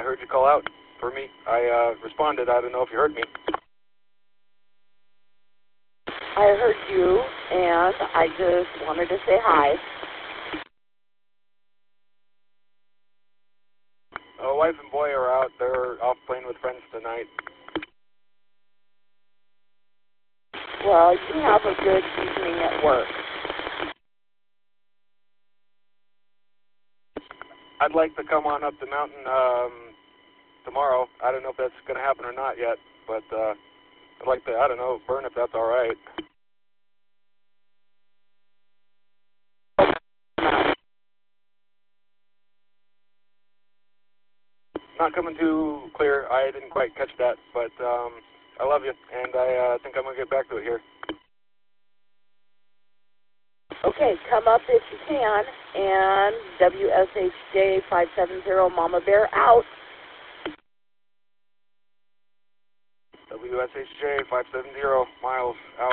heard you call out for me. I responded. I don't know if you heard me. I heard you, and I just wanted to say hi. Wife and boy are out. They're off playing with friends tonight. Well, you have a good evening at work. I'd like to come on up the mountain tomorrow. I don't know if that's going to happen or not yet, but I'd like to, I don't know, burn if that's all right. Not coming too clear. I didn't quite catch that, but I love you, and I think I'm going to get back to it here. Okay, come up if you can, and WSHJ 570 Mama Bear out. WSHJ 570 Miles out.